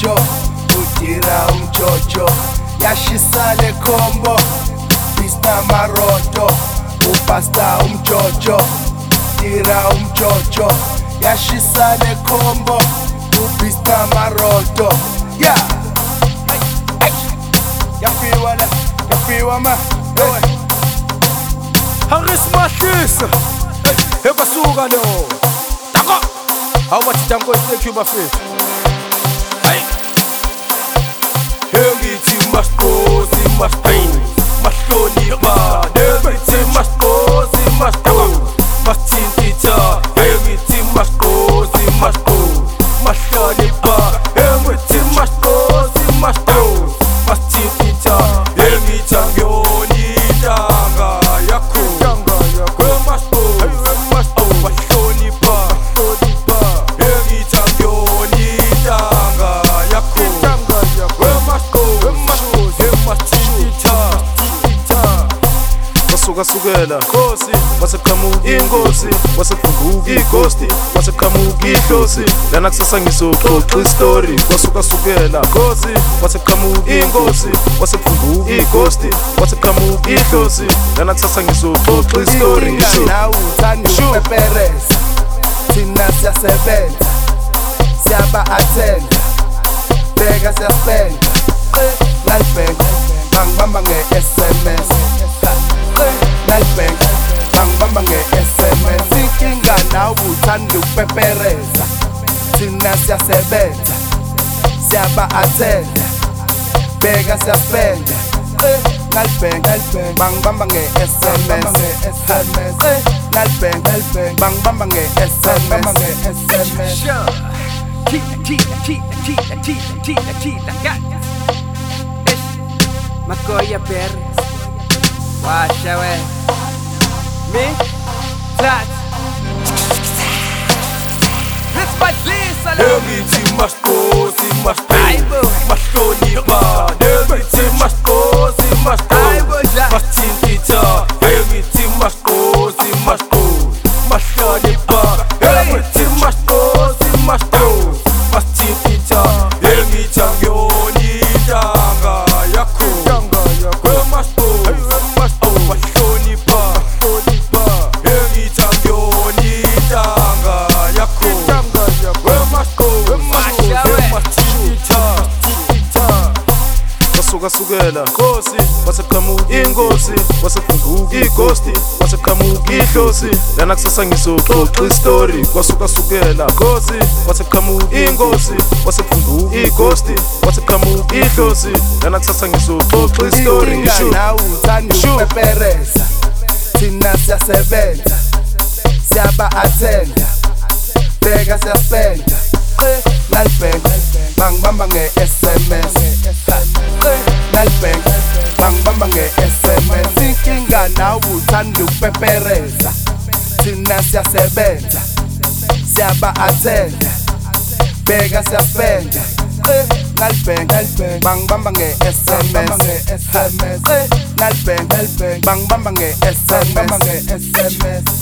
umjojo udira umjojo yashisa le combo Bisna maroto upasta umjojo dira umjojo yashisa le combo ubista maroto yeah yafiwa ma Haris Mahlisa ebasuka lo Tako awathi tanko Cuba fit Hey Ngithi masiposi mahloni ba ngithi masiposi masithintitha ngithi masiposi mahloni ba ngithi masiposi masithintitha ngithi angiyoni intanga yakho mahloni ba ngithi angiyoni intanga yakho Wasukela Khosi waseqhamuka inkosi waseqhamuka ighosti waseqhamuka ihlosi lana kusasa ngizoxoxa istory wasukela Khosi waseqhamuka inkosi waseqhamuka ighosti waseqhamuka ihlosi lana kusasa ngizoxoxa istory nawe uthanda ukupepereza thina siyasebenza siyaba attenda beka siyaspenda nalibhenga bangibamba nge-SMS nalibhenga bangibamba nge-SMS inkinga nawe uthanda ukupepereza thina siyasebenza siyaba attenda beka siyaspenda nalibhenga bangibamba nge-SMS nalibhenga bangibamba nge-SMS Makoya Perez Washa we Me Tat Despacito ngithi masiposi mahloni ba ngithi masiposi masithintitha ngithi masiposi mahloni ba ngithi masiposi masithintitha ngithi angiyoni intanga yakho mahloni ba ngithi angiyoni intanga yakho wasukela Khosi waseqhamuka inkosi waseqhamuka ighosti waseqhamuka ihlosi lana kusasa ngizoxoxa istory wasukela Khosi waseqhamuka inkosi waseqhamuka ighosti waseqhamuka ihlosi lana kusasa ngizoxoxa istory nawe uthanda ukupepereza thina siyasebenza siyaba attenda beka siyaspenda nalibhenga bangibamba nge-SMS nalibhenga bangibamba nge-SMS inkinga nawe uthanda ukupepereza thina siyasebenza siyaba attenda beka siyaspenda nalibhenga bangibamba nge-SMS nalibhenga bangibamba nge-SMS